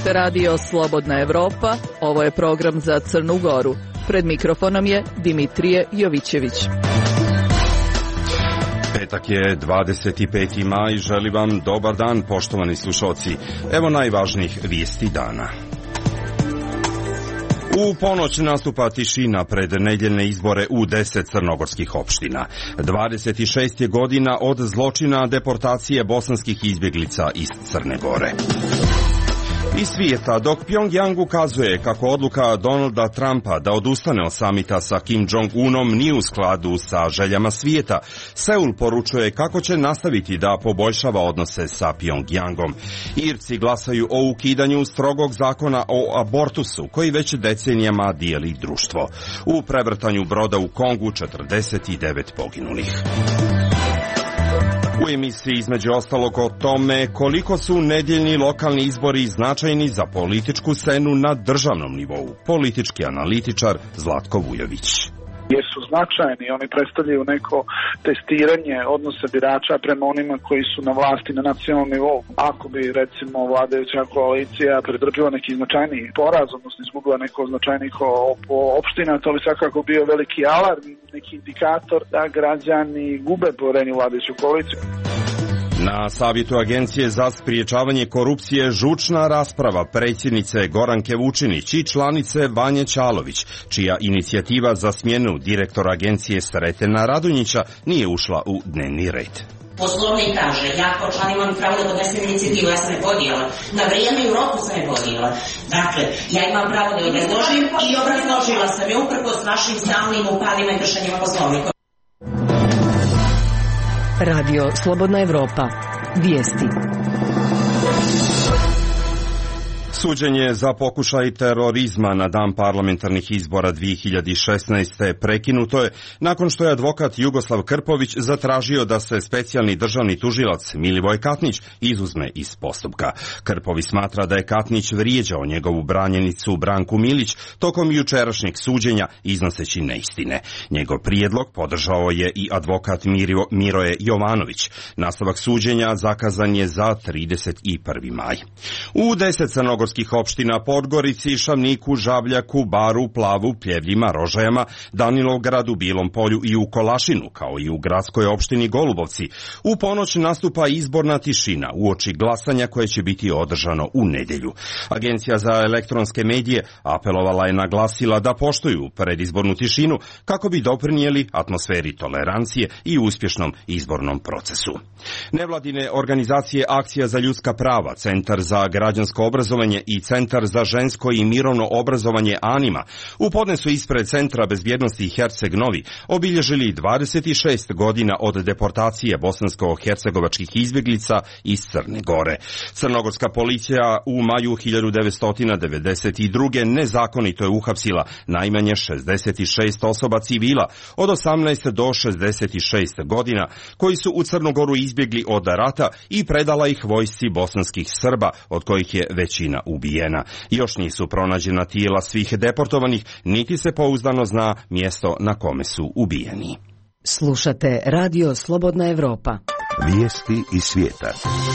Slušate radio Slobodna Evropa, ovo je program za Crnu Goru. Pred mikrofonom je Dimitrije Jovićević. Petak je 25. maj, želim vam dobar dan, poštovani slušalci. Evo najvažnijih vijesti dana. U ponoć nastupa tišina pred nedjeljne izbore u 10 crnogorskih opština. 26 je godina od zločina deportacije bosanskih izbjeglica iz Crne Gore. Iz svijeta, dok Pyongyang ukazuje kako odluka Donalda Trumpa da odustane od samita sa Kim Jong-unom nije u skladu sa željama svijeta, Seul poručuje kako će nastaviti da poboljšava odnose sa Pyongyangom. Irci glasaju o ukidanju strogog zakona o abortusu koji već decenijama dijeli društvo. U prevrtanju broda u Kongu 49 poginulih. U emisiji između ostalog o tome koliko su nedjeljni lokalni izbori značajni za političku scenu na državnom nivou. Politički analitičar Zlatko Vujović. Jer su značajni, oni predstavljaju neko testiranje odnosa birača prema onima koji su na vlasti na nacionalnom nivou. Ako bi, recimo, vladajuća koalicija pretrpila neki značajniji poraz, odnosno izgubila neko značajnih opština, to bi svakako bio veliki alarm, neki indikator da građani gube poverenje u vladajuću koaliciju. Na savjetu Agencije za spriječavanje korupcije žučna rasprava predsjednice Goranke Vučinić i članice Vanje Ćalović, čija inicijativa za smjenu direktora agencije Sretena Radonjića nije ušla u dnevni red. Poslovnik kaže, ja kao član imam pravo da podnesem inicijativu, ja sam je podijela. Na vrijeme i u roku sam je podijela. Dakle, ja imam pravo da je obrazložim i obrazložila sam je uprkos vašim stalnim upadima i kršenjima poslovnika. Radio Slobodna Evropa. Vijesti. Suđenje za pokušaj terorizma na dan parlamentarnih izbora 2016. prekinuto je nakon što je advokat Jugoslav Krpović zatražio da se specijalni državni tužilac Milivoj Katnić izuzme iz postupka. Krpović smatra da je Katnić vrijeđao njegovu branjenicu Branku Milić tokom jučerašnjeg suđenja iznoseći neistine. Njegov prijedlog podržao je i advokat Miroje Jovanović. Nastavak suđenja zakazan je za 31. maj. U 10 crnogorskih opština Podgorici, Šavniku, Žabljaku, Baru, Plavu, Pljevljima, Rožajama, Danilovgradu, Bilom Polju i u Kolašinu, kao i u gradskoj opštini Golubovci, u ponoć nastupa izborna tišina uoči glasanja koje će biti održano u nedjelju. Agencija za elektronske medije apelovala je naglasila da poštuju predizbornu tišinu kako bi doprinijeli atmosferi tolerancije i uspješnom izbornom procesu. Nevladine organizacije Akcija za ljudska prava, Centar za građansko obrazovanje i Centar za žensko i mirovno obrazovanje Anima u podnesu ispred Centra bezbjednosti Herceg Novi obilježili 26 godina od deportacije bosansko-hercegovačkih izbjeglica iz Crne Gore. Crnogorska policija u maju 1992. nezakonito je uhapsila najmanje 66 osoba civila od 18 do 66 godina koji su u Crnu Goru izbjegli od rata i predala ih vojsci bosanskih Srba, od kojih je većina ubijena. Još nisu pronađena tijela svih deportovanih, niti se pouzdano zna mjesto na kome su ubijeni. Slušate radio Slobodna Evropa. Vijesti iz svijeta.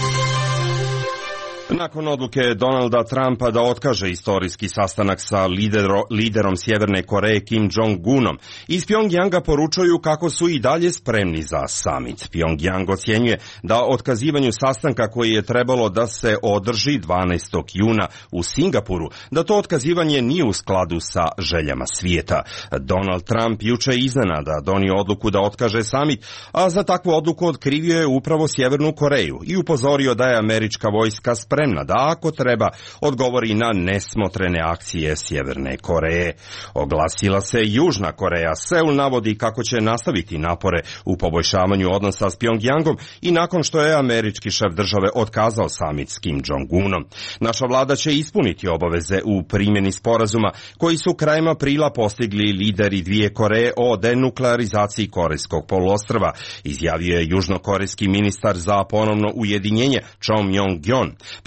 Nakon odluke Donalda Trumpa da otkaže istorijski sastanak sa liderom Sjeverne Koreje Kim Jong-unom, iz Pyongyanga poručuju kako su i dalje spremni za summit. Pyongyang ocjenjuje da otkazivanju sastanka koji je trebalo da se održi 12. juna u Singapuru, da to otkazivanje nije u skladu sa željama svijeta. Donald Trump juče iznenada donio odluku da otkaže summit, a za takvu odluku otkrivio je upravo Sjevernu Koreju i upozorio da je američka vojska spremna da ako treba odgovori na nesmotrene akcije Sjeverne Koreje. Oglasila se Južna Koreja. Seul navodi kako će nastaviti napore u poboljšavanju odnosa s Pyongyangom i nakon što je američki šef države otkazao samit s Kim Jong-unom. Naša vlada će ispuniti obaveze u primjeni sporazuma koji su krajem aprila postigli lideri dvije Koreje o denuklearizaciji Korejskog poluostrva, izjavio je južnokorejski ministar za ponovno ujedinjenje Chom Yong-gyon.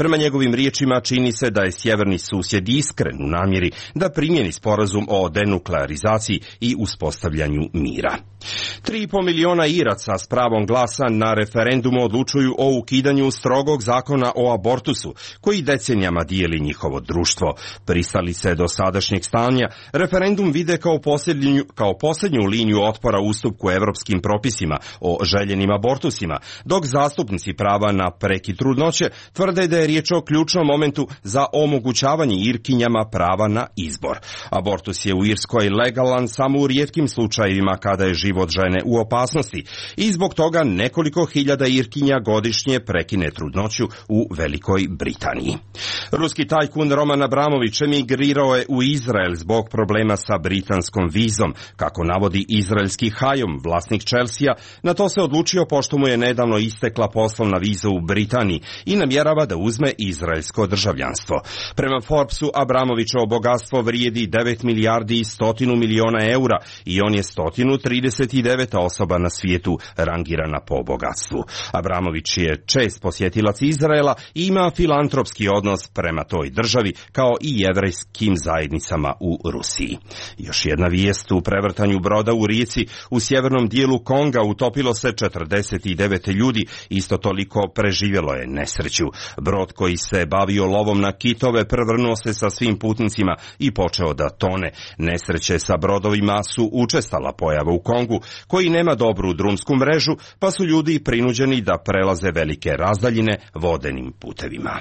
Prema njegovim riječima čini se da je sjeverni susjed iskren u namjeri da primjeni sporazum o denuklearizaciji i uspostavljanju mira. 3,5 miliona Iraca s pravom glasa na referendumu odlučuju o ukidanju strogog zakona o abortusu, koji decenijama dijeli njihovo društvo. Pristalice do sadašnjeg stanja referendum vide kao posljednju liniju otpora ustupku evropskim propisima o željenim abortusima, dok zastupnici prava na prekid trudnoće tvrde da je riječ o ključnom momentu za omogućavanje Irkinjama prava na izbor. Abortus je u Irskoj legalan samo u rijetkim slučajevima kada je život žene u opasnosti i zbog toga nekoliko hiljada Irkinja godišnje prekine trudnoću u Velikoj Britaniji. Ruski tajkun Roman Abramović emigrirao je u Izrael zbog problema sa britanskom vizom, kako navodi izraelski Hayom, vlasnik Chelsea, na to se odlučio pošto mu je nedavno istekla poslovna viza u Britaniji i namjerava da uzme izraelsko državljanstvo. Prema Forbesu, Abramovićevo bogatstvo vrijedi 9 milijardi i 100 miliona eura i on je 139. osoba na svijetu rangirana po bogatstvu. Abramović je čest posjetilac Izraela i ima filantropski odnos prema toj državi kao i jevrejskim zajednicama u Rusiji. Još jedna vijest: u prevrtanju broda u rijeci u sjevernom dijelu Konga utopilo se 49 ljudi, isto toliko preživjelo je nesreću. Brod koji se bavio lovom na kitove prevrnuo se sa svim putnicima i počeo da tone. Nesreće sa brodovima su učestala pojava u Kongu, koji nema dobru drumsku mrežu, pa su ljudi prinuđeni da prelaze velike razdaljine vodenim putevima.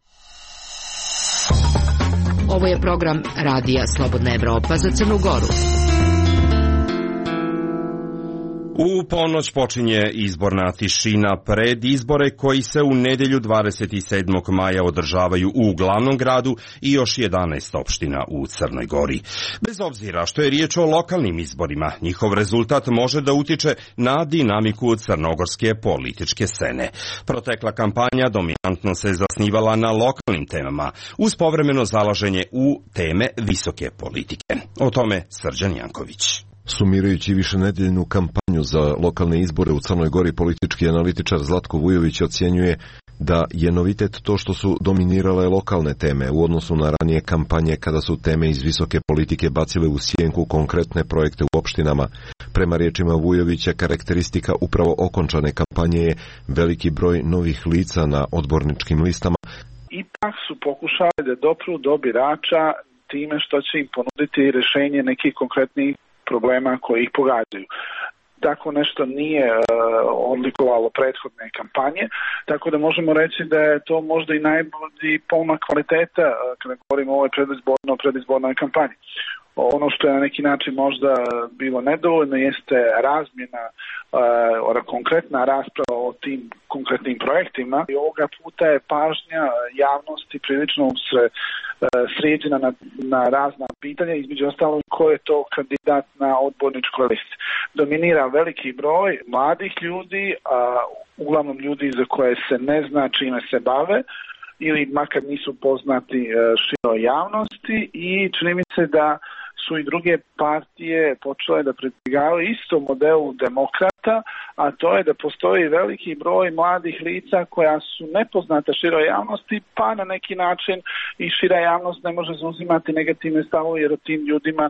Ovo je program Radija Slobodna Evropa za Crnu Goru. U ponoć počinje izborna tišina pred izbore koji se u nedjelju 27. maja održavaju u glavnom gradu i još 11 opština u Crnoj Gori. Bez obzira što je riječ o lokalnim izborima, njihov rezultat može da utječe na dinamiku crnogorske političke scene. Protekla kampanja dominantno se zasnivala na lokalnim temama, uz povremeno zalaženje u teme visoke politike. O tome Srđan Janković. Sumirajući višenedeljnu kampanju za lokalne izbore u Crnoj Gori, politički analitičar Zlatko Vujović ocjenjuje da je novitet to što su dominirale lokalne teme u odnosu na ranije kampanje kada su teme iz visoke politike bacile u sjenku konkretne projekte u opštinama. Prema riječima Vujovića, karakteristika upravo okončane kampanje je veliki broj novih lica na odborničkim listama. Ipak su pokušali da dopru do birača time što će im ponuditi rješenje nekih konkretnih problema koji ih pogađaju. Tako nešto nije odlikovalo prethodne kampanje, tako da možemo reći da je to možda i najbolji pomak kvaliteta kada govorimo o ovoj predizbornoj kampanji. Ono što je na neki način možda bilo nedovoljno jeste razmjena, konkretna rasprava o tim konkretnim projektima. I ovoga puta je pažnja javnosti prilično sređena na razna pitanja, između ostalog ko je to kandidat na odborničkoj listi. Dominira veliki broj mladih ljudi, uglavnom ljudi za koje se ne zna čime se bave ili makar nisu poznati široj javnosti, i čini mi se da su i druge partije počele da pribjegavaju isto modelu demokrata, a to je da postoji veliki broj mladih lica koja su nepoznata široj javnosti, pa na neki način i šira javnost ne može zauzimati negativne stavove jer o tim ljudima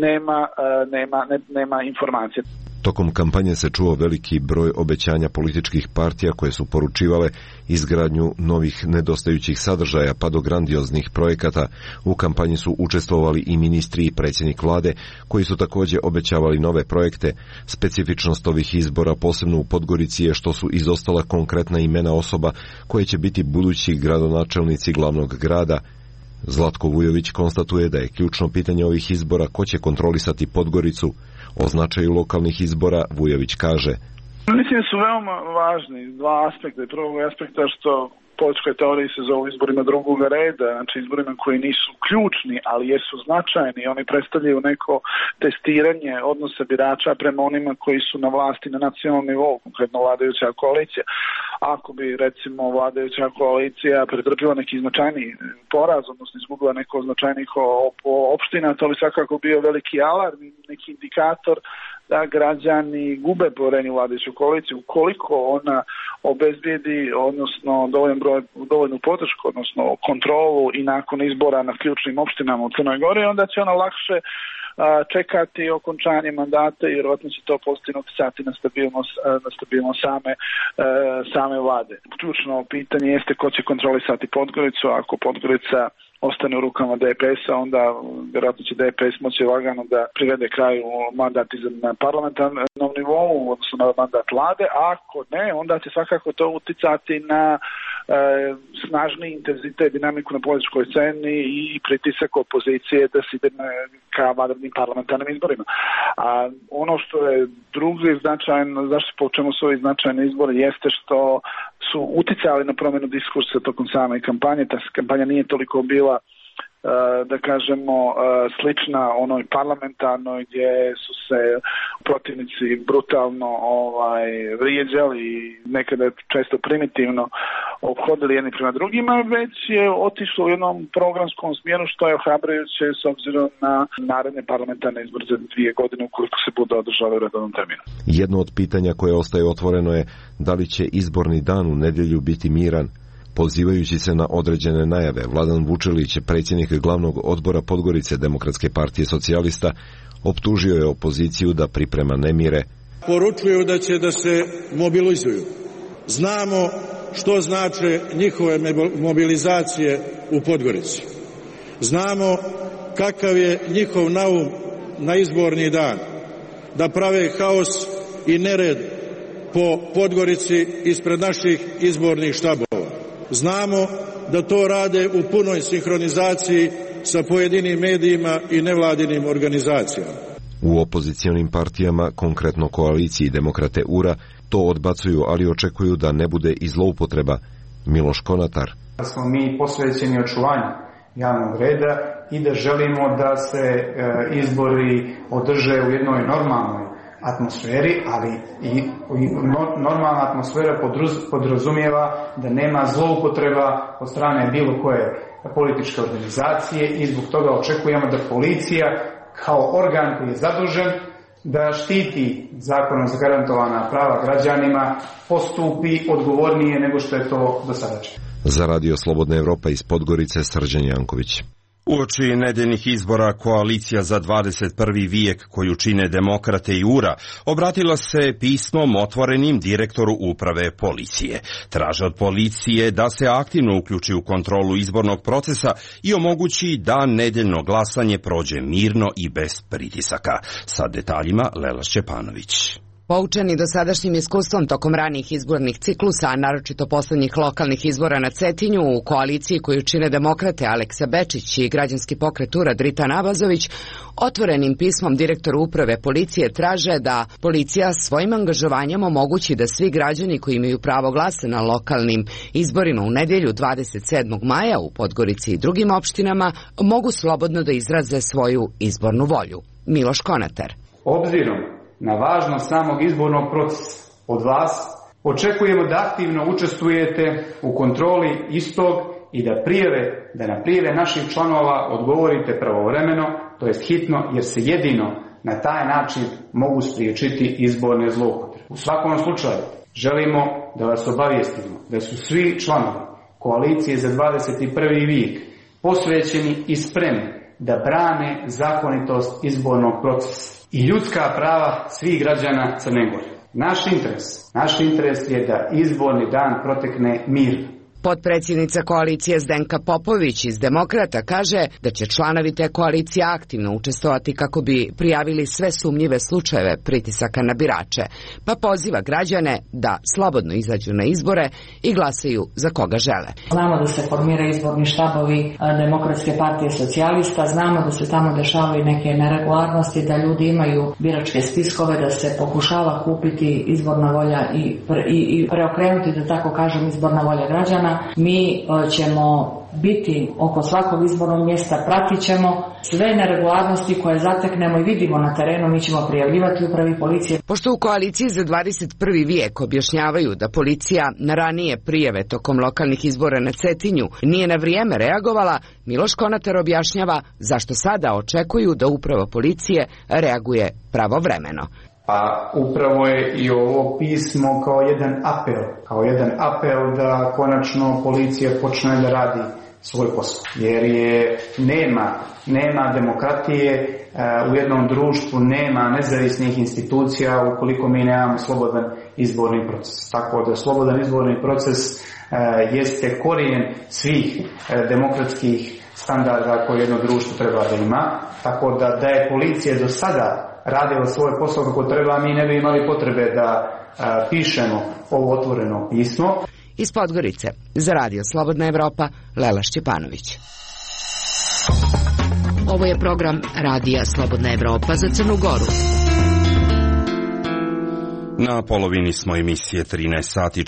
nema informacije. Tokom kampanje se čuo veliki broj obećanja političkih partija koje su poručivale izgradnju novih nedostajućih sadržaja pa do grandioznih projekata. U kampanji su učestvovali i ministri i predsjednik vlade koji su također obećavali nove projekte. Specifičnost ovih izbora posebno u Podgorici je što su izostala konkretna imena osoba koje će biti budući gradonačelnici glavnog grada. Zlatko Vujović konstatuje da je ključno pitanje ovih izbora ko će kontrolisati Podgoricu. O značaju lokalnih izbora Vujović kaže: Mislim da su veoma važni dva aspekta. Prvog aspekta što političkoj teoriji se zovu izborima drugog reda, znači izborima koji nisu ključni, ali jesu značajni. Oni predstavljaju neko testiranje odnosa birača prema onima koji su na vlasti na nacionalnom nivou, konkretno vladajuća koalicija. Ako bi, recimo, vladajuća koalicija pretrpila neki značajni poraz, odnosno izgubila neko značajnih opština, to bi svakako bio veliki alarm, neki indikator da građani gube poverenje u vladajuću koaliciju. Ukoliko ona obezbijedi, odnosno dovoljnu podršku, odnosno kontrolu i nakon izbora na ključnim opštinama u Crnoj Gori, onda će ona lakše čekati okončanje mandata i vjerojatno će to pozitivno uticati na stabilnost same vlade. Ključno pitanje jeste ko će kontrolisati Podgoricu. Ako Podgorica ostane u rukama DPS-a, onda vjerojatno će DPS moći lagano da privede kraju mandat na parlamentarnom nivou, odnosno na mandat vlade, a ako ne, onda će svakako to uticati na snažni intenzitet, dinamiku na političkoj sceni i pritisak opozicije da se ide ka vanrednim parlamentarnim izborima. A ono što je drugi značajno, po čemu su ovi značajni izbori, jeste što su uticali na promjenu diskursa tokom same kampanje. Ta kampanja nije toliko bila, da kažemo, slična onoj parlamentarnoj gdje su se protivnici brutalno vrijeđali i nekada često primitivno ophodili jedni prema drugima, već je otišlo u jednom programskom smjeru što je ohrabrujuće s obzirom na naredne parlamentarne izbore za 2 godine ukoliko se bude održali u redovnom terminu. Jedno od pitanja koje ostaje otvoreno je da li će izborni dan u nedjelju biti miran. Pozivajući se na određene najave, Vladan Vučelić, predsjednik glavnog odbora Podgorice Demokratske partije socijalista, optužio je opoziciju da priprema nemire. Poručuju da će da se mobilizuju. Znamo što znače njihove mobilizacije u Podgorici. Znamo kakav je njihov naum na izborni dan. Da prave haos i nered po Podgorici ispred naših izbornih štabova. Znamo da to rade u punoj sinhronizaciji sa pojedinim medijima i nevladinim organizacijama. U opozicionim partijama, konkretno koaliciji Demokrate URA, to odbacuju, ali očekuju da ne bude i zloupotreba. Miloš Konatar. Da smo mi posvećeni očuvanju javnog reda i da želimo da se izbori održe u jednoj normalnoj atmosferi, ali i normalna atmosfera podrazumijeva da nema zloupotreba od strane bilo koje političke organizacije i zbog toga očekujemo da policija kao organ koji je zadužen da štiti zakonom zagarantovana prava građanima postupi odgovornije nego što je to do sada činjeno. Za Radio Slobodna Evropa iz Podgorice, Srđan Janković. Uoči nedeljnih izbora Koalicija za 21. vijek, koju čine Demokrate i URA, obratila se pismom otvorenim direktoru uprave policije. Traže od policije da se aktivno uključi u kontrolu izbornog procesa i omogući da nedeljno glasanje prođe mirno i bez pritisaka. Sa detaljima Lela Šćepanović. Poučeni dosadašnjim iskustvom tokom ranijih izbornih ciklusa, a naročito poslednjih lokalnih izbora na Cetinju, u koaliciji koju čine Demokrate Aleksa Bečić i građanski pokret URA Dritan Abazović, otvorenim pismom direktoru uprave policije traže da policija svojim angažovanjem omogući da svi građani koji imaju pravo glasa na lokalnim izborima u nedjelju 27. maja u Podgorici i drugim opštinama mogu slobodno da izraze svoju izbornu volju. Miloš Konatar. Obzirom na važnost samog izbornog procesa od vas, očekujemo da aktivno učestvujete u kontroli istog i da na prijave naših članova odgovorite pravovremeno, to jest hitno, jer se jedino na taj način mogu spriječiti izborne zloupotrebe. U svakom slučaju, želimo da vas obavijestimo da su svi članovi Koalicije za 21. vijek posvećeni i spremni da brane zakonitost izbornog procesa i ljudska prava svih građana Crne Gore. Naš interes je da izborni dan protekne mirno. Potpredsjednica koalicije Zdenka Popović iz Demokrata kaže da će članovi te koalicije aktivno učestvovati kako bi prijavili sve sumnjive slučajeve pritisaka na birače, pa poziva građane da slobodno izađu na izbore i glasaju za koga žele. Znamo da se formiraju izborni štabovi Demokratske partije socijalista, znamo da se tamo dešavaju neke neregularnosti, da ljudi imaju biračke spiskove, da se pokušava kupiti izborna volja i preokrenuti, da tako kažem, izborna volja građana. Mi ćemo biti oko svakog izbornog mjesta, pratit ćemo sve neregularnosti koje zateknemo i vidimo na terenu, mi ćemo prijavljivati upravi policije. Pošto u koaliciji za 21. vijek objašnjavaju da policija na ranije prijave tokom lokalnih izbora na Cetinju nije na vrijeme reagovala, Miloš Konatar objašnjava zašto sada očekuju da uprava policije reaguje pravovremeno. Pa upravo je i ovo pismo kao jedan apel da konačno policija počne da radi svoj posao. Jer nema demokratije u jednom društvu, nema nezavisnih institucija ukoliko mi nemamo slobodan izborni proces. Tako da slobodan izborni proces jeste korijen svih demokratskih standarda koje jedno društvo treba da ima. Tako da je policija do sada radila svoj posao kako treba, mi ne bi imali potrebe da pišemo ovo otvoreno pismo. Iz Podgorice, za Radio Slobodna Evropa, Lela Šćepanović. Ovo je program Radija Slobodna Evropa za Crnu Goru. Na polovini smo emisije 13 sati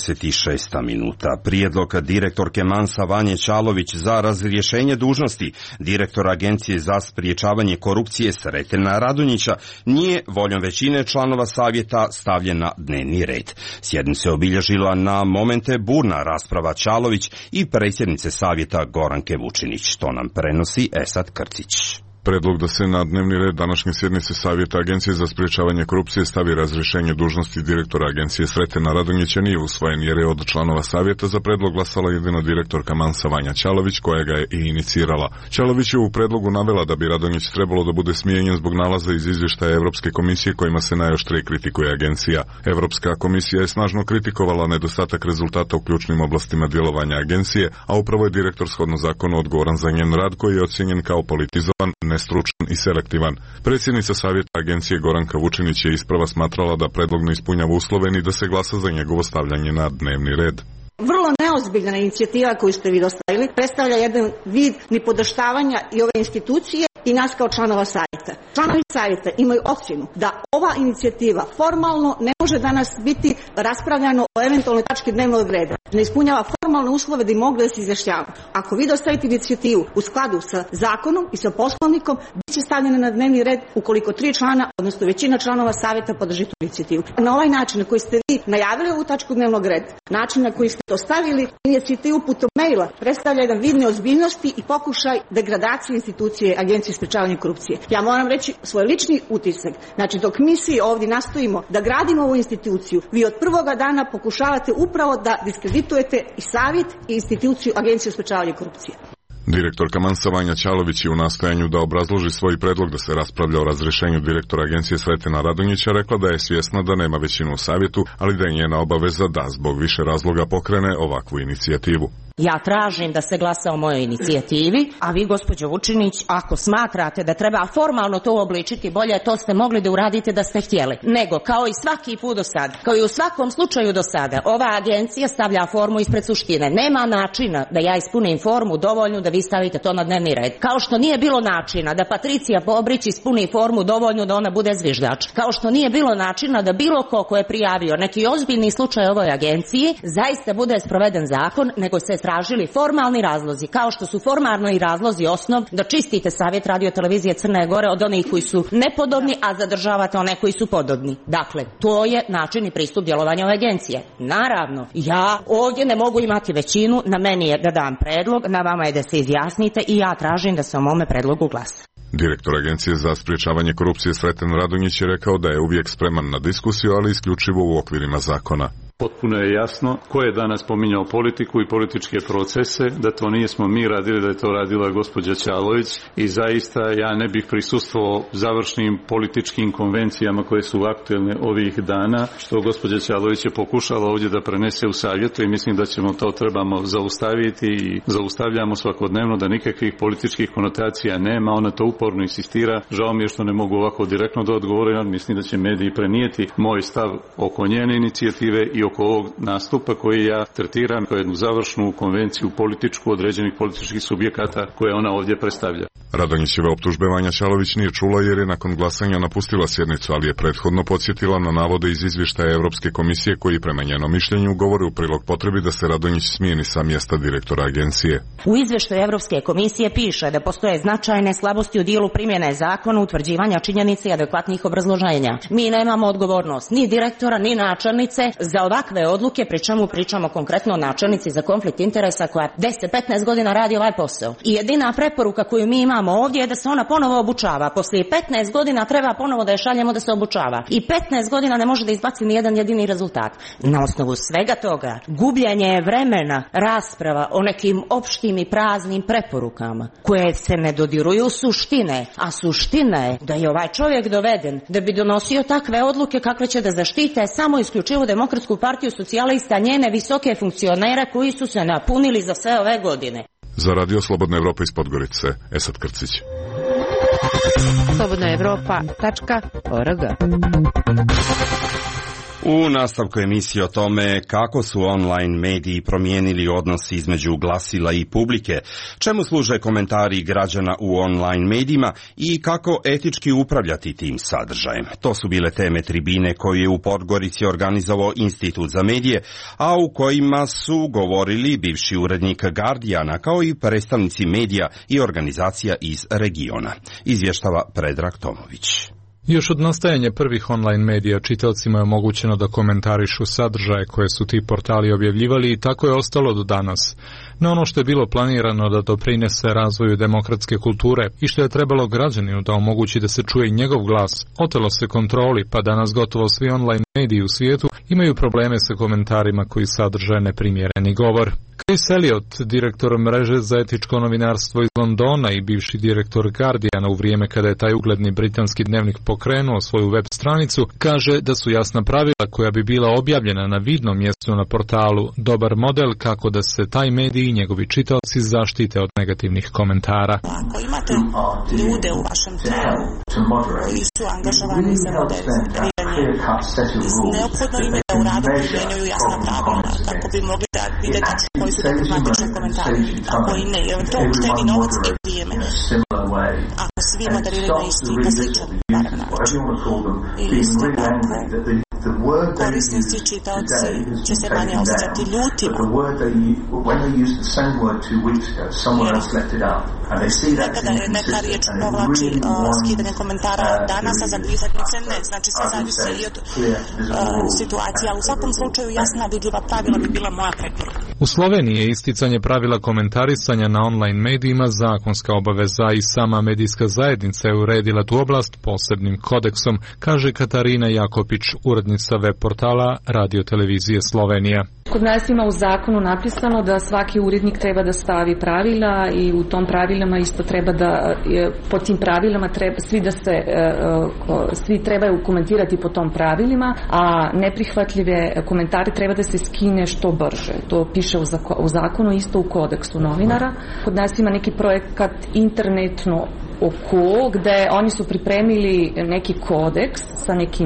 46 minuta. Prijedlog direktorke Mansa Vanje Ćalović za razrješenje dužnosti direktora Agencije za spriječavanje korupcije Sretena Radonjića nije voljom većine članova savjeta stavljen na dnevni red. Sjednica je obilježila na momente burna rasprava Ćalović i predsjednice savjeta Goranke Vučinić. To nam prenosi Esad Krcić. Predlog da se na dnevni red današnje sjednice Savjeta Agencije za sprječavanje korupcije stavi razrješenje dužnosti direktora Agencije Sretena Radonjića nije usvojen jer je od članova Savjeta za predlog glasala jedino direktorka Mansa Vanja Ćalović koja ga je i inicirala. Ćalović je u predlogu navela da bi Radonjić trebalo da bude smijenjen zbog nalaza iz izvještaja Evropske komisije kojima se najoštrije kritikuje agencija. Evropska komisija je snažno kritikovala nedostatak rezultata u ključnim oblastima djelovanja agencije, a upravo je direktor shodno zakonu odgovoran za njen rad koji je ocijenjen kao politizovan, nestručan i selektivan. Predsjednica savjeta agencije Goranka Vučinić je isprava smatrala da predlog ne ispunjava uslove ni da se glasa za njegovo stavljanje na dnevni red. Vrlo neozbiljna inicijativa koju ste vi dostavili predstavlja jedan vid nipodaštavanja i ove institucije i nas kao članova savjeta. Članovi savjeta imaju ocjenu da ova inicijativa formalno ne može danas biti raspravljano o eventualnoj tački dnevnog reda. Ne ispunjava formalne uslove da bi mogli da se izjašnjava. Ako vi dostavite inicijativu u skladu sa zakonom i sa poslovnikom, bit će stavljena na dnevni red ukoliko 3 člana, odnosno većina članova savjeta podrži tu inicijativu. Na ovaj način na koji ste vi najavili ovu tačku dnevnog reda, način na koji ste dostavili inicijativu putem maila, predstavlja jedan vid neozbiljnosti i pokušaj degradacije institucije Agencije sprječavanja korupcije. Ja moram reći svoj lični utisak. Znači, dok mi svi ovdje nastojimo da gradimo ovu instituciju, vi od prvoga dana pokušavate upravo da diskreditujete i savjet i instituciju Agencije sprječavanja korupcije. Direktorka Mansa Vanja Ćalović je u nastojanju da obrazloži svoj predlog da se raspravlja o razrješenju direktora Agencije Sretena Radonjića rekla da je svjesna da nema većinu u savjetu, ali da je njena obaveza da zbog više razloga pokrene ovakvu inicijativu. Ja tražim da se glasa o mojoj inicijativi, a vi, gospođo Vučinić, ako smatrate da treba formalno to uobličiti, bolje to ste mogli da uradite da ste htjeli. Nego, kao i svaki put do sada, kao i u svakom slučaju do sada, ova agencija stavlja formu ispred suštine. Nema načina da ja ispunim formu dovoljnu da vi stavite to na dnevni red. Kao što nije bilo načina da Patricija Bobrić ispuni formu dovoljnu da ona bude zviždač. Kao što nije bilo načina da bilo ko je prijavio neki ozbiljni slučaj ovoj agenciji, zaista bude sproveden zakon, nego se tražili formalni razlozi, kao što su formalno i razlozi osnov da čistite Savjet radio televizije Crne Gore od onih koji su nepodobni, a zadržavate one koji su podobni. Dakle, to je način i pristup djelovanja ove agencije. Naravno, ja ovdje ne mogu imati većinu, na meni je da dam predlog, na vama je da se izjasnite i ja tražim da se o mome predlogu glasa. Direktor Agencije za sprječavanje korupcije Sreten Radonjić je rekao da je uvijek spreman na diskusiju, ali isključivo u okvirima zakona. Potpuno je jasno ko je danas pominjao politiku i političke procese, da to nismo mi radili, da je to radila gospođa Ćalović i zaista ja ne bih prisustvovao završnim političkim konvencijama koje su aktuelne ovih dana, što gospođa Ćalović je pokušala ovdje da prenese u savjetu i mislim da ćemo to trebamo zaustaviti i zaustavljamo svakodnevno da nikakvih političkih konotacija nema, ona to uporno insistira. Žao mi je što ne mogu ovako direktno da odgovorim, ali mislim da će mediji prenijeti moj stav oko njene inicijative i oko ovog nastupa koji ja tretiram kao jednu završnu konvenciju političku određenih političkih subjekata koje ona ovdje predstavlja. Radonjićeva optužbe Vanja Ćalović nije čula jer je nakon glasanja napustila sjednicu, ali je prethodno podsjetila na navode iz izvještaja Evropske komisije koji prema njenom mišljenju govori u prilog potrebi da se Radonjić smijeni sa mjesta direktora agencije. U izvještaju Evropske komisije piše da postoje značajne slabosti u dijelu primjene zakona, utvrđivanja činjenica i adekvatnih obrazloženja. Mi nemamo odgovornost ni direktora, ni načelnice za ovakve odluke, pri čemu pričamo konkretno o načelnici za konflikt interesa koja 10-15 godina radi ovaj posao. I jedina preporuka koju mi imamo ovdje je da se ona ponovo obučava. Poslije 15 godina treba ponovo da je šaljemo da se obučava. I 15 godina ne može da izbaci ni jedan jedini rezultat. Na osnovu svega toga, gubljenje vremena, rasprava o nekim opštim i praznim preporukama koje se ne dodiruju suštine, a suština je da je ovaj čovjek doveden da bi donosio takve odluke kakve će da zaštite samo isključivo Demokratsku partiju socijalista, njene visoke funkcionere koji su se napunili za sve ove godine. Za Radio Slobodna Evropa iz Podgorice, Esad Krcić. slobodnaevropa.org. U nastavku emisije o tome kako su online mediji promijenili odnos između glasila i publike, čemu služe komentari građana u online medijima i kako etički upravljati tim sadržajem. To su bile teme tribine koje je u Podgorici organizovao Institut za medije, a u kojima su govorili bivši urednik Guardiana kao i predstavnici medija i organizacija iz regiona. Izvještava Predrag Tomović. Još od nastajanja prvih online medija čitaocima je omogućeno da komentarišu sadržaje koje su ti portali objavljivali i tako je ostalo do danas. No ono što je bilo planirano da doprinese razvoju demokratske kulture i što je trebalo građaninu da omogući da se čuje njegov glas, otelo se kontroli, pa danas gotovo svi online mediji u svijetu imaju probleme sa komentarima koji sadrže neprimjereni govor. Chris Elliot, direktor mreže za etičko novinarstvo iz Londona i bivši direktor Guardiana u vrijeme kada je taj ugledni britanski dnevnik pokrenuo svoju web stranicu, kaže da su jasna pravila koja bi bila objavljena na vidnom mjestu na portalu dobar model kako da se taj medij i njegovi čitaoci zaštite od negativnih komentara. Ako imate ljude u vašem timu koji su angažovani za moderiranje, neophodno im je da u radu primjenjuju jasna pravila kako bi mogli da vide tačno koji su problematični komentari, a koji ne, jer to uštedi novac i vrijeme. Ako svi moderiraju na isti i na sličan način. I isto tako, korisnici čitaoci će se manje osjećati ljutima. Nekada je neka riječ povlači skidanje komentara danas, a za 2 sedmice ne. Znači sve zavisi i od situacija. U svakom slučaju jasna vidljiva pravila bi bila moja preporuka. U Sloveniji je isticanje pravila komentarisanja na online medijima zakonska obaveza i sama medijska zajednica je uredila tu oblast posebnim kodeksom, kaže Katarina Jakopić, urednica web portala Radio Televizije Slovenija. Kod nas ima u zakonu napisano da svaki urednik treba da stavi pravila i u tom pravilama isto treba da, po tim pravilama treba, svi trebaju komentirati po tom pravilima, a neprihvatljive komentare treba da se skine što brže. To piše u zakonu, isto u kodeksu novinara. Kod nas ima neki projekat internetno oko, gde oni su pripremili neki kodeks sa nekim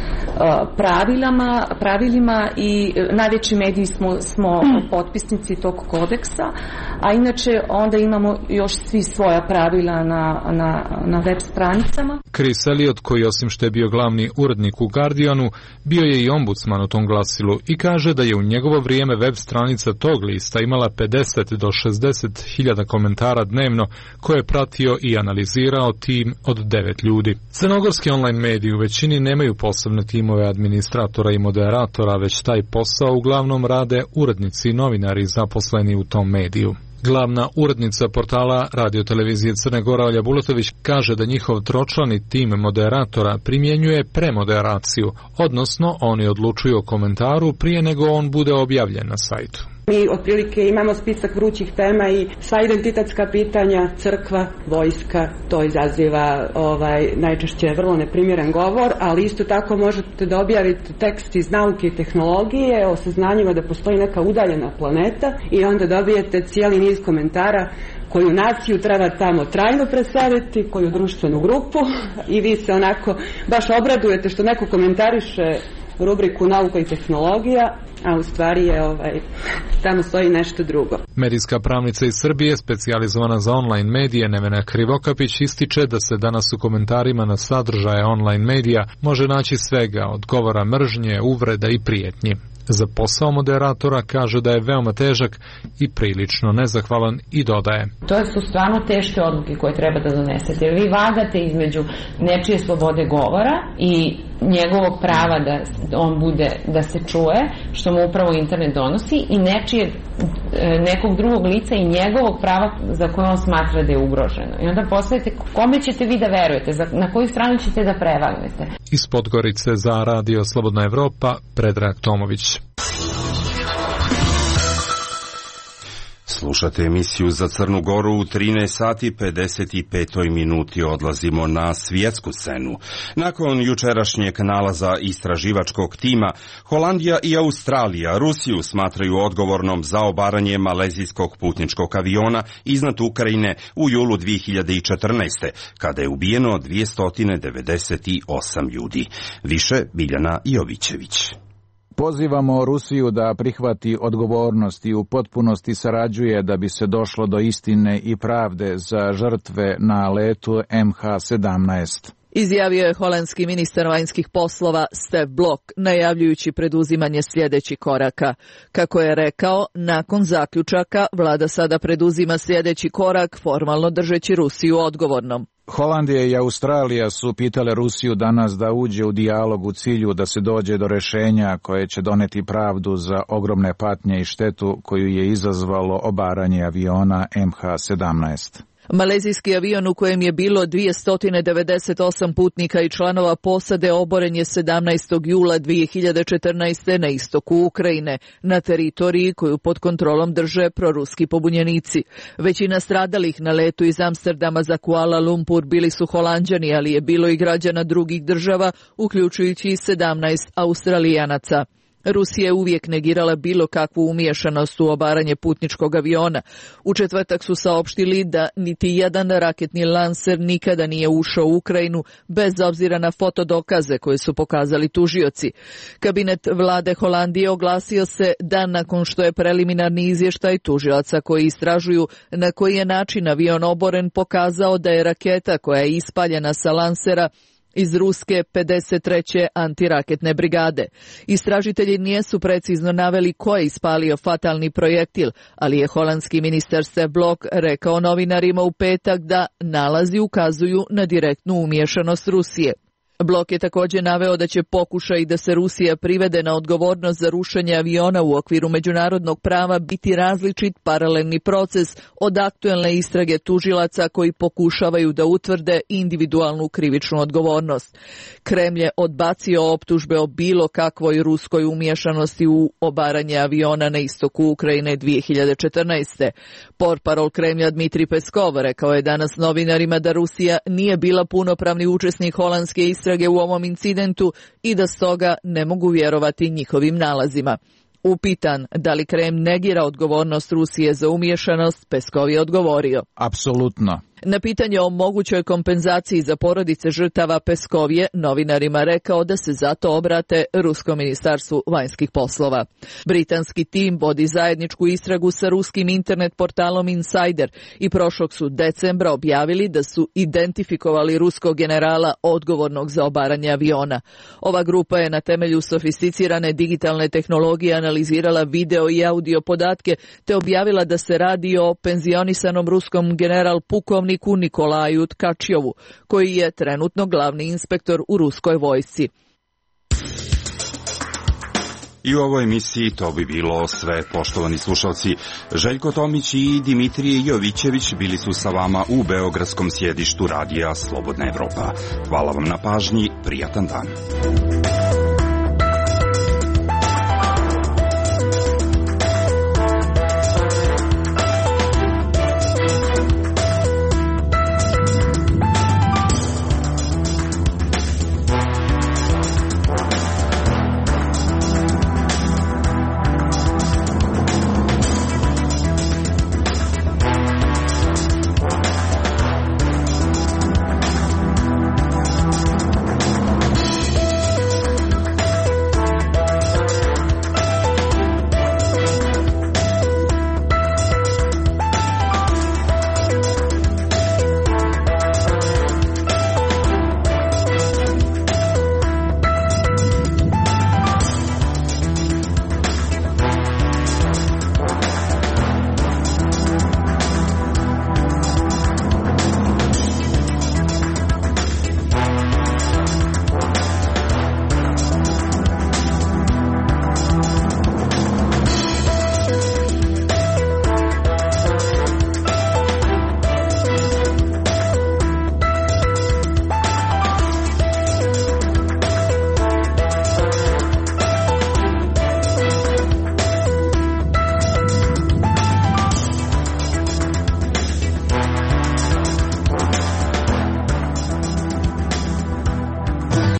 pravilima i najveći mediji smo potpisnici tog kodeksa, a inače onda imamo još svi svoja pravila na web stranicama. Chris Elliot, koji osim što je bio glavni urednik u Guardianu, bio je i ombudsman u tom glasilu i kaže da je u njegovo vrijeme web stranica tog lista imala 50 do 60 hiljada komentara dnevno koje je pratio i analizirao tim od 9 ljudi. Crnogorski online mediji u većini nemaju posebne timove administratora i moderatora, već taj posao uglavnom rade urednici i novinari zaposleni u tom mediju. Glavna urednica portala Radio Televizije Crne Gore Olja Bulatović kaže da njihov tročlani tim moderatora primjenjuje premoderaciju, odnosno oni odlučuju o komentaru prije nego on bude objavljen na sajtu. Mi otprilike imamo spisak vrućih tema i sva identitetska pitanja, crkva, vojska, to izaziva najčešće vrlo neprimjeren govor, ali isto tako možete da objavite tekst iz nauke i tehnologije o saznanjima da postoji neka udaljena planeta i onda dobijete cijeli niz komentara koju naciju treba tamo trajno preseliti, koju društvenu grupu i vi se onako baš obradujete što neko komentariše rubriku nauka i tehnologija, a u stvari je tamo stoji nešto drugo. Medijska pravnica iz Srbije, specijalizovana za online medije, Nevena Krivokapić, ističe da se danas u komentarima na sadržaje online medija može naći svega od govora mržnje, uvreda i prijetnji. Za posao moderatora kaže da je veoma težak i prilično nezahvalan i dodaje. To su stvarno teške odluke koje treba da donesete. Vi vagate između nečije slobode govora i njegovog prava da on bude, da se čuje, što mu upravo internet donosi, i nekog drugog lica i njegovog prava za koje on smatra da je ugroženo. I onda postavite kome ćete vi da verujete, na koju stranu ćete da prevagnete. Iz Podgorice za Radio Slobodna Evropa, Predrag Tomović. Slušate emisiju Za Crnu Goru. U 13 sati 55 minuti odlazimo na svjetsku scenu. Nakon jučerašnjeg nalaza istraživačkog tima, Holandija i Australija Rusiju smatraju odgovornom za obaranje malezijskog putničkog aviona iznad Ukrajine u julu 2014. kada je ubijeno 298 ljudi. Više Biljana Jovićević. Pozivamo Rusiju da prihvati odgovornost i u potpunosti sarađuje da bi se došlo do istine i pravde za žrtve na letu MH17. Izjavio je holandski ministar vanjskih poslova Stef Blok, najavljujući preduzimanje sljedećih koraka. Kako je rekao, nakon zaključaka vlada sada preduzima sljedeći korak, formalno držeći Rusiju odgovornom. Holandija i Australija su pitale Rusiju danas da uđe u dijalog u cilju da se dođe do rješenja koje će doneti pravdu za ogromne patnje i štetu koju je izazvalo obaranje aviona MH17. Malezijski avion u kojem je bilo 298 putnika i članova posade oboren je 17. jula 2014. na istoku Ukrajine, na teritoriji koju pod kontrolom drže proruski pobunjenici. Većina stradalih na letu iz Amsterdama za Kuala Lumpur bili su Holanđani, ali je bilo i građana drugih država, uključujući 17 Australijanaca. Rusija je uvijek negirala bilo kakvu umiješanost u obaranje putničkog aviona. U četvrtak su saopštili da niti jedan raketni lanser nikada nije ušao u Ukrajinu, bez obzira na fotodokaze koje su pokazali tužioci. Kabinet vlade Holandije oglasio se dan nakon što je preliminarni izvještaj tužilaca koji istražuju na koji je način avion oboren pokazao da je raketa koja je ispaljena sa lansera iz ruske 53. antiraketne brigade. Istražitelji nisu precizno naveli ko je ispalio fatalni projektil, ali je holandski ministar Stef Blok rekao novinarima u petak da nalazi ukazuju na direktnu umiješanost Rusije. Blok je također naveo da će pokušaj da se Rusija privede na odgovornost za rušenje aviona u okviru međunarodnog prava biti različit paralelni proces od aktuelne istrage tužilaca koji pokušavaju da utvrde individualnu krivičnu odgovornost. Kremlj je odbacio optužbe o bilo kakvoj ruskoj umiješanosti u obaranje aviona na istoku Ukrajine 2014. Portparol Kremlja Dmitrij Peskov rekao je danas novinarima da Rusija nije bila punopravni učesnik holandske istrage u ovom incidentu i da stoga ne mogu vjerovati njihovim nalazima. Upitan da li Kremlj negira odgovornost Rusije za umiješanost, Peskov je odgovorio: apsolutno. Na pitanje o mogućoj kompenzaciji za porodice žrtava, Peskov je novinarima rekao da se zato obrate Ruskom ministarstvu vanjskih poslova. Britanski tim vodi zajedničku istragu sa ruskim internet portalom Insider i prošlog su decembra objavili da su identifikovali ruskog generala odgovornog za obaranje aviona. Ova grupa je na temelju sofisticirane digitalne tehnologije analizirala video i audio podatke te objavila da se radi o penzionisanom ruskom general pukovniku Nikolaju Tkačiovu, koji je trenutno glavni inspektor u ruskoj vojsci. I u ovoj emisiji to bi bilo sve, poštovani slušalci. Željko Tomić i Dimitrije Jovićević bili su sa vama u beogradskom sjedištu radija Slobodna Evropa. Hvala vam na pažnji, prijatan dan.